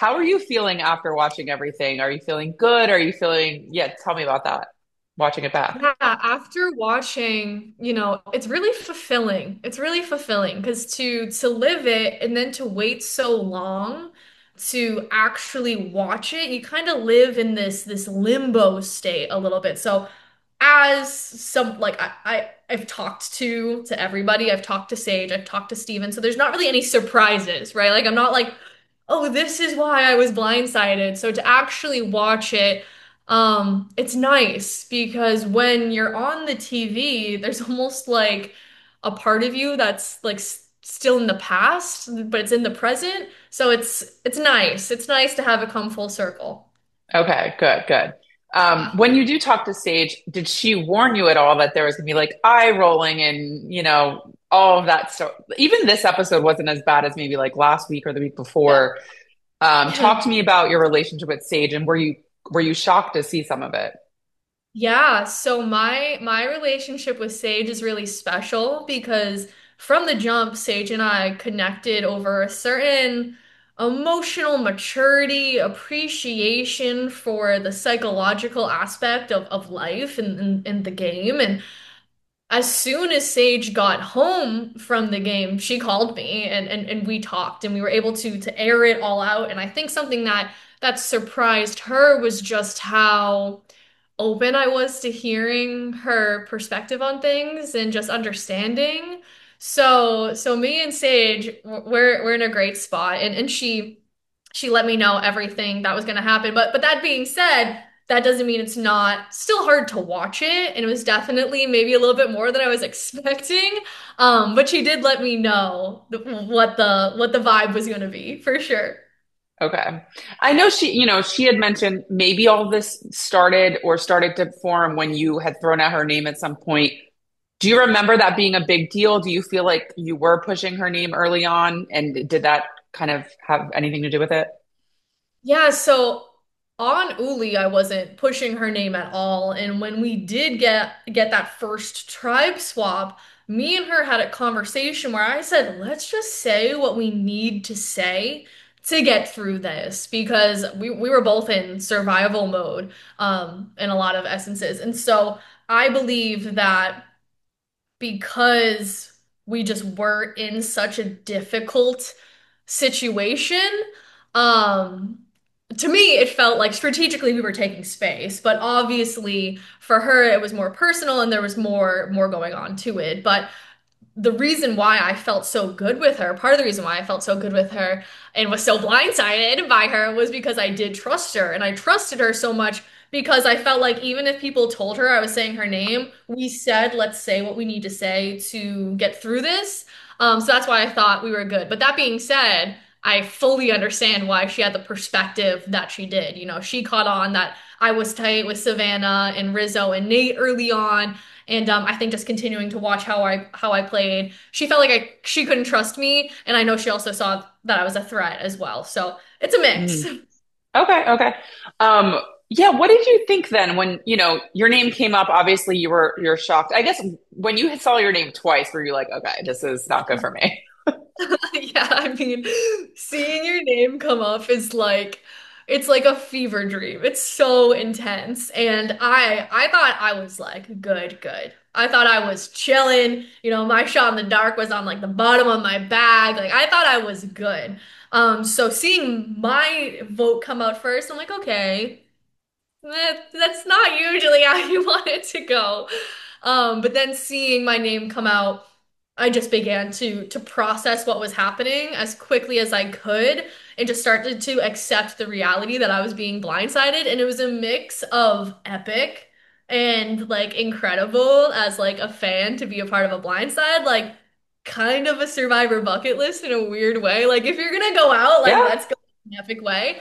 how are you feeling after watching everything? Are you feeling good? Are you feeling, yeah, tell me about that, watching it back. Yeah, after watching, it's really fulfilling. It's really fulfilling because to live it and then to wait so long to actually watch it, you kind of live in this limbo state a little bit. So as some like I've talked to everybody, I've talked to Sage, I've talked to Steven, so there's not really any surprises, right? Like I'm not like, oh, this is why I was blindsided. So to actually watch it, it's nice because when you're on the TV, there's almost like a part of you that's like still in the past, but it's in the present. So it's nice. It's nice to have it come full circle. Okay, good, good. When you do talk to Sage, did she warn you at all that there was gonna be like eye rolling and, all of that stuff? Even this episode wasn't as bad as maybe like last week or the week Yeah. before. Yeah. Talk to me about your relationship with Sage and were you shocked to see some of it? Yeah, so my relationship with Sage is really special because from the jump, Sage and I connected over a certain emotional maturity, appreciation for the psychological aspect of life in the game. And as soon as Sage got home from the game, she called me and we talked and we were able to air it all out. And I think something that surprised her was just how open I was to hearing her perspective on things and just understanding. So me and Sage, we're in a great spot, and she let me know everything that was going to happen. But that being said, that doesn't mean it's not still hard to watch it, and it was definitely maybe a little bit more than I was expecting. But she did let me know what the vibe was going to be for sure. Okay. I know she had mentioned maybe all this started to form when you had thrown out her name at some point. Do you remember that being a big deal? Do you feel like you were pushing her name early on? And did that kind of have anything to do with it? Yeah, so on Uli, I wasn't pushing her name at all. And when we did get that first tribe swap, me and her had a conversation where I said, let's just say what we need to say to get through this because we were both in survival mode in a lot of essences. And so I believe that because we just were in such a difficult situation, um, to me, it felt like strategically we were taking space, but obviously for her it was more personal and there was more going on to it. But the reason why I felt so good with her, part of the reason why I felt so good with her and was so blindsided by her was because I did trust her and I trusted her so much because I felt like even if people told her I was saying her name, we said, let's say what we need to say to get through this. So that's why I thought we were good. But that being said, I fully understand why she had the perspective that she did. She caught on that I was tight with Savannah and Rizzo and Nate early on. And I think just continuing to watch how I played, she felt like she couldn't trust me, and I know she also saw that I was a threat as well. So it's a mix. Mhm. Okay, okay. Um, yeah, what did you think then when, your name came up? Obviously you're shocked. I guess when you saw your name twice, were you like, okay, this is not good for me? Yeah, I mean, seeing your name come up is like it's like a fever dream. It's so intense. And I thought I was like good, good. I thought I was chilling. My shot in the dark was on like the bottom of my bag. Like I thought I was good. So seeing my vote come out first, I'm like, okay, that's not usually how you want it to go. But then seeing my name come out, I just began to process what was happening as quickly as I could and just started to accept the reality that I was being blindsided. And it was a mix of epic and like incredible as like a fan to be a part of a blindside, like kind of a survivor bucket list in a weird way. Like if you're gonna go out, like Yeah. let's go in an epic way.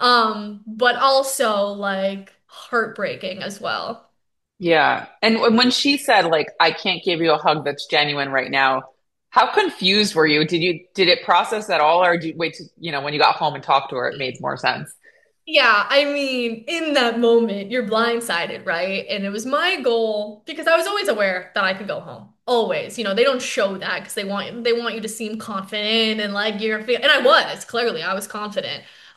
But also like heartbreaking as well. Yeah. And when she said like I can't give you a hug that's genuine right now, how confused were you? Did it process at all or did you wait to, when you got home and talked to her, it made more sense? Yeah, I mean, in that moment, you're blindsided, right? And it was my goal because I was always aware that I could go home. Always. They don't show that because they want you to seem confident and like and I was, clearly I was confident.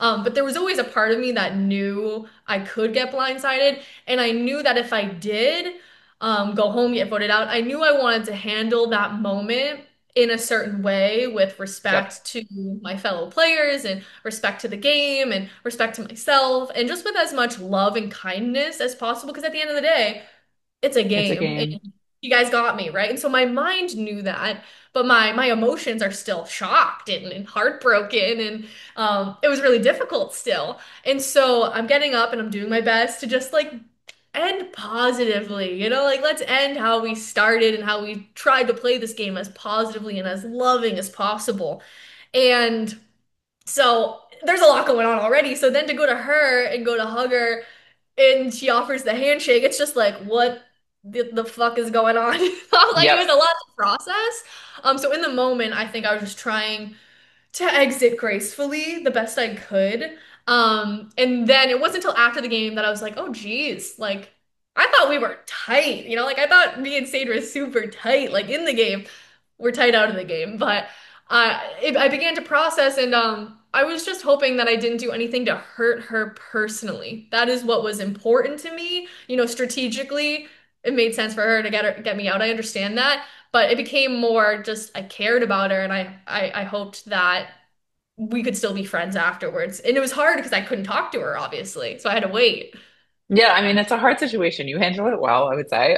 But there was always a part of me that knew I could get blindsided. And I knew that if I did go home, get voted out, I knew I wanted to handle that moment in a certain way with Yep. respect to my fellow players and respect to the game and respect to myself and just with as much love and kindness as possible. Because at the end of the day, it's a It's a game game. and you guys got me, right? And so my mind knew that, but my emotions are still shocked and heartbroken and it was really difficult still. And so I'm getting up and I'm doing my best to just like end positively, like let's end how we started and how we tried to play this game as positively and as loving as possible. And so there's a lot going on already. So then to go to her and go to hug her and she offers the handshake, it's just like, what the fuck is going on? Like it was Yep. a lot to process. So in the moment, I think I was just trying to exit gracefully the best I could. And then it wasn't until after the game that I was like, oh geez, like I thought we were tight, like I thought me and Sage were super tight, like in the game. We're tight out of the game, but I began to process and I was just hoping that I didn't do anything to hurt her personally. That is what was important to me. Strategically, it made sense for her to get me out. I understand that. But it became more just I cared about her and I hoped that we could still be friends afterwards. And it was hard because I couldn't talk to her, obviously. So I had to wait. Yeah, I mean, it's a hard situation. You handle it well, I would say.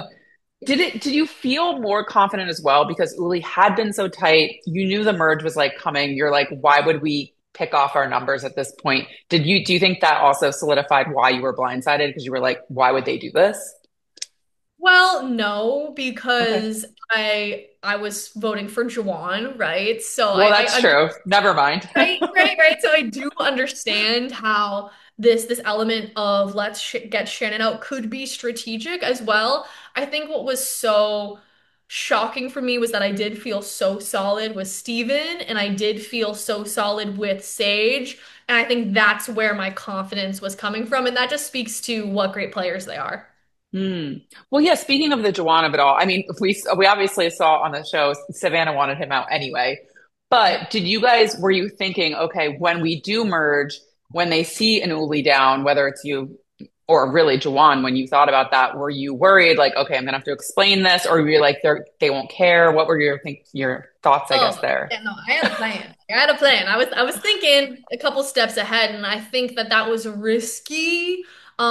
Did you feel more confident as well because Uli had been so tight? You knew the merge was like coming. You're like, why would we pick off our numbers at this point? Do you think that also solidified why you were blindsided? Because you were like, why would they do this? Well, no, Okay. because I was voting for Juwan, right? So Well, that's true. Never mind. right, right, right. So I do understand how this element of let's sh get Shannon out could be strategic as well. I think what was so shocking for me was that I did feel so solid with Steven and I did feel so solid with Sage. And I think that's where my confidence was coming from. And that just speaks to what great players they are. Hmm. Well, yeah, speaking of the Juwan of it all, I mean, we obviously saw on the show Savannah wanted him out anyway. Yeah. But were you thinking, okay, when we do merge, when they see an Uli down, whether it's you or really Juwan, when you thought about that, were you worried like, okay, I'm gonna have to explain this, or were you like they won't care? What were your thoughts, I guess, Oh, there? yeah, no, I had a plan. I had a plan. I was thinking a couple steps ahead, and I think that was risky.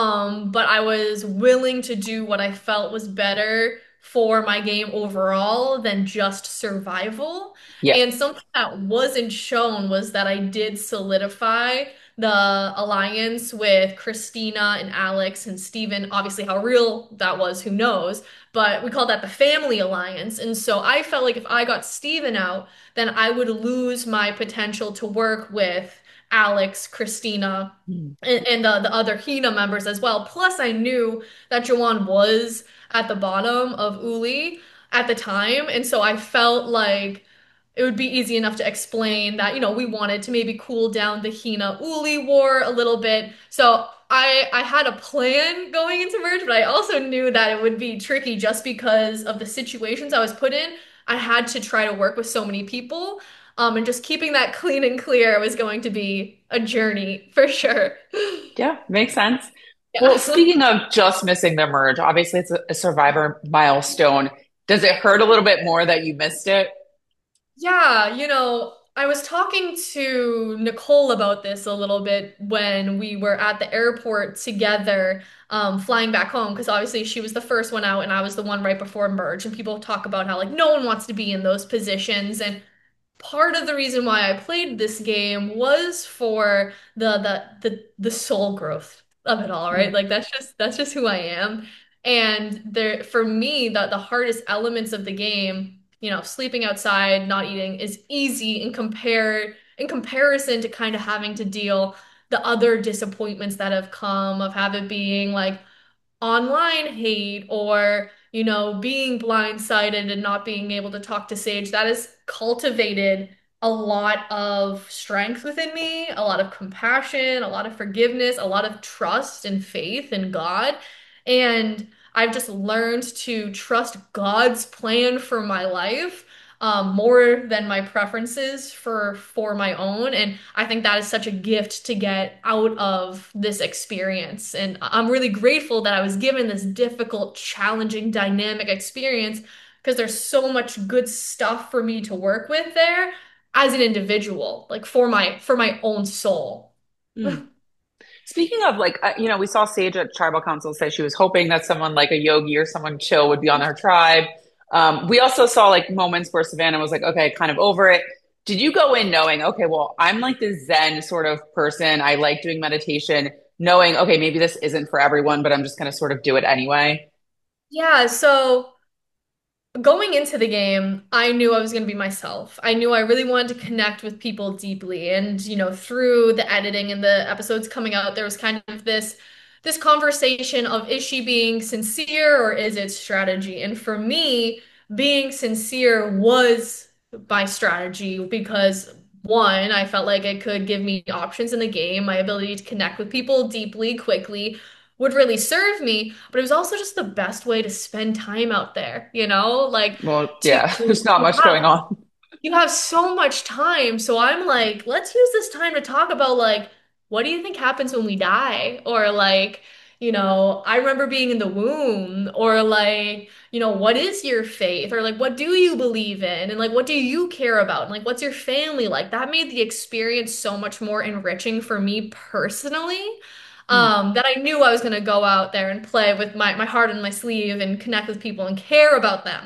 But I was willing to do what I felt was better for my game overall than just survival. Yeah. And something that wasn't shown was that I did solidify the alliance with Christina and Alex and Steven. Obviously, how real that was, who knows? But we call that the family alliance. And so I felt like if I got Steven out, then I would lose my potential to work with Alex, Christina, Hmm. and the other Hina members as well. Plus, I knew that Jawan was at the bottom of Uli at the time. And so I felt like it would be easy enough to explain that, we wanted to maybe cool down the Hina Uli war a little bit. So I had a plan going into merge, but I also knew that it would be tricky just because of the situations I was put in. I had to try to work with so many people. And just keeping that clean and clear was going to be a journey for sure. Yeah, makes sense. Well, Yeah. speaking of just missing the merge, obviously it's a survivor milestone. Does it hurt a little bit more that you missed it? Yeah, I was talking to Nicole about this a little bit when we were at the airport together, flying back home, because obviously she was the first one out and I was the one right before merge. And people talk about how like no one wants to be in those positions. And part of the reason why I played this game was for the soul growth of it all, right? Mm. Like that's just who I am. And there for me, the hardest elements of the game, sleeping outside, not eating is easy in comparison to kind of having to deal the other disappointments that have come of having being like online hate or, being blindsided and not being able to talk to Sage, that has cultivated a lot of strength within me, a lot of compassion, a lot of forgiveness, a lot of trust and faith in God. And I've just learned to trust God's plan for my life. more than my preferences for my own. And I think that is such a gift to get out of this experience. And I'm really grateful that I was given this difficult, challenging, dynamic experience because there's so much good stuff for me to work with there as an individual, like for my own soul. Mm. Speaking of like, we saw Sage at Tribal Council say she was hoping that someone like a Yogi or someone chill would be on her tribe. We also saw like moments where Savannah was like, okay, kind of over it. Did you go in knowing, okay, well, I'm like this Zen sort of person. I like doing meditation, knowing, okay, maybe this isn't for everyone, but I'm just going to sort of do it anyway? Yeah, so going into the game, I knew I was going to be myself. I knew I really wanted to connect with people deeply. And, through the editing and the episodes coming out, there was kind of this conversation of is she being sincere or is it strategy? And for me, being sincere was my strategy because one, I felt like it could give me options in the game, my ability to connect with people deeply, quickly would really serve me, but it was also just the best way to spend time out there, like Well, to yeah, there's not you much have going on. you have so much time. So I'm like, let's use this time to talk about like what do you think happens when we die? Or like, I remember being in the womb, or like, what is your faith? Or like what do you believe in? And like what do you care about? And like what's your family like? That made the experience so much more enriching for me personally. Mm. That I knew I was going to go out there and play with my heart on my sleeve and connect with people and care about them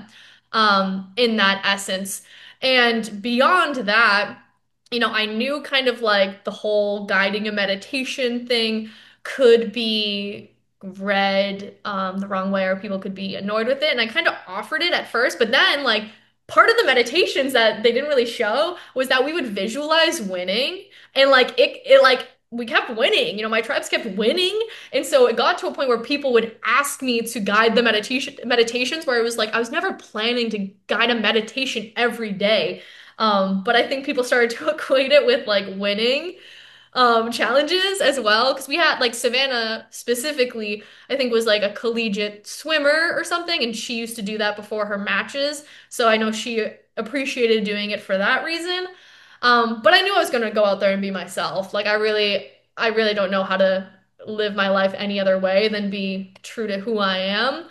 in that essence. And beyond that, I knew kind of like the whole guiding a meditation thing could be read the wrong way or people could be annoyed with it. And I kind of offered it at first, but then like part of the meditations that they didn't really show was that we would visualize winning and like it like we kept winning. My tribes kept winning. And so it got to a point where people would ask me to guide the meditations where it was like I was never planning to guide a meditation every day. But I think people started to equate it with like winning challenges as well. Because we had like Savannah specifically, I think was like a collegiate swimmer or something, and she used to do that before her matches. So I know she appreciated doing it for that reason. But I knew I was gonna go out there and be myself. Like I really don't know how to live my life any other way than be true to who I am.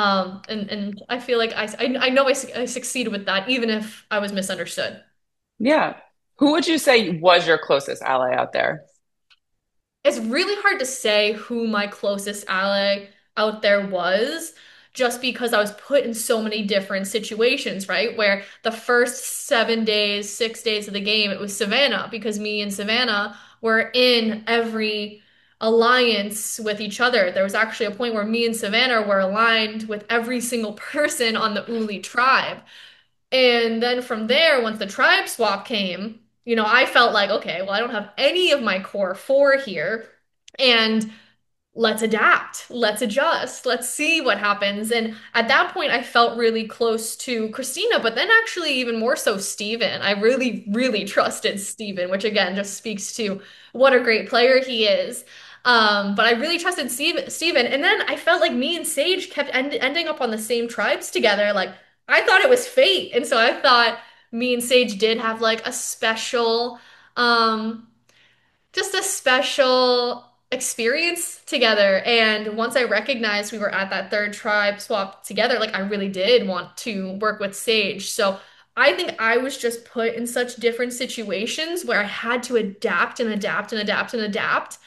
And I feel like I know I succeeded with that, even if I was misunderstood. Yeah. Who would you say was your closest ally out there? It's really hard to say who my closest ally out there was, just because I was put in so many different situations, right? Where the first 7 days, 6 days of the game, it was Savannah, because me and Savannah were in every alliance with each other. There was actually a point where me and Savannah were aligned with every single person on the Uli tribe. And then from there, once the tribe swap came, I felt like, okay, well, I don't have any of my core four here. And let's adapt, let's adjust, let's see what happens. And at that point, I felt really close to Christina, but then actually even more so Steven. I really, really trusted Steven, which again just speaks to what a great player he is. But I really trusted Steven. And then I felt like me and Sage kept ending up on the same tribes together. Like I thought it was fate. And so I thought me and Sage did have like a special, um, just a special experience together. And once I recognized we were at that third tribe swap together, like I really did want to work with Sage. So I think I was just put in such different situations where I had to adapt and adapt and adapt and adapt,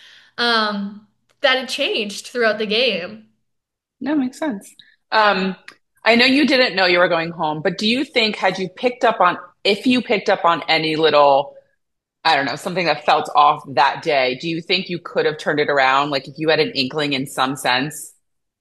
that it changed throughout the game. No, makes sense. Um, I know you didn't know you were going home, but do you think had you picked up on if you picked up on any little, I don't know, something that felt off that day, do you think you could have turned it around? Like if you had an inkling in some sense?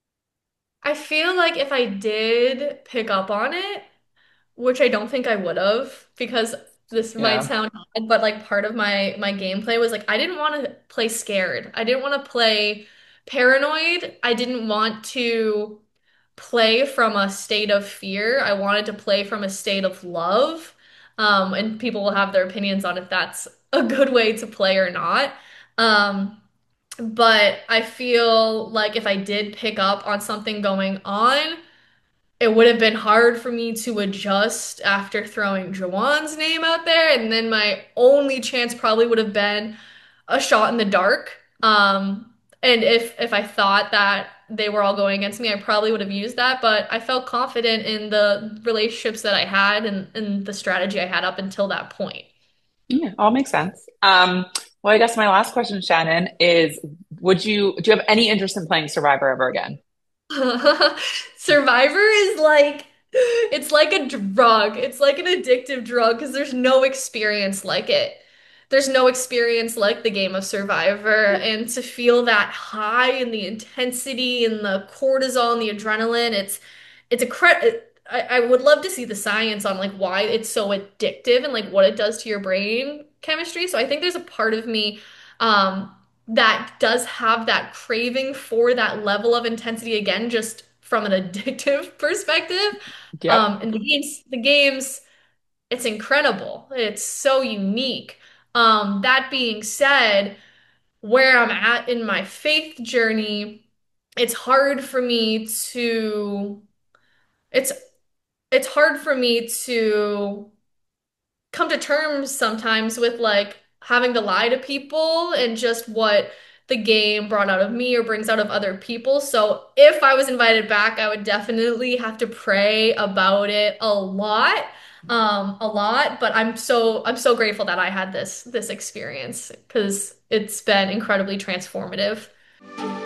I feel like if I did pick up on it, which I don't think I would have, because this might Yeah. sound odd, but like part of my gameplay was like I didn't want to play scared. I didn't want to play paranoid. I didn't want to play from a state of fear. I wanted to play from a state of love. And people will have their opinions on if that's a good way to play or not. Um, but I feel like if I did pick up on something going on, it would have been hard for me to adjust after throwing Jawan's name out there. And then my only chance probably would have been a shot in the dark. And if I thought that they were all going against me, I probably would have used that. But I felt confident in the relationships that I had and the strategy I had up until that point. Yeah, all makes sense. Well, I guess my last question, Shannon, is do you have any interest in playing Survivor ever again? Survivor is like it's like a drug. It's like an addictive drug because there's no experience like it. There's no experience like the game of Survivor. And to feel that high and the intensity and the cortisol and the adrenaline, it's a I would love to see the science on like why it's so addictive and like what it does to your brain chemistry. So I think there's a part of me um that does have that craving for that level of intensity again, just from an addictive perspective. Yep. And the games, it's incredible. It's so unique. That being said, where I'm at in my faith journey, it's hard for me to it's it's hard for me to come to terms sometimes with like having to lie to people and just what the game brought out of me or brings out of other people. So if I was invited back, I would definitely have to pray about it a lot. But I'm so grateful that I had this experience because it's been incredibly transformative.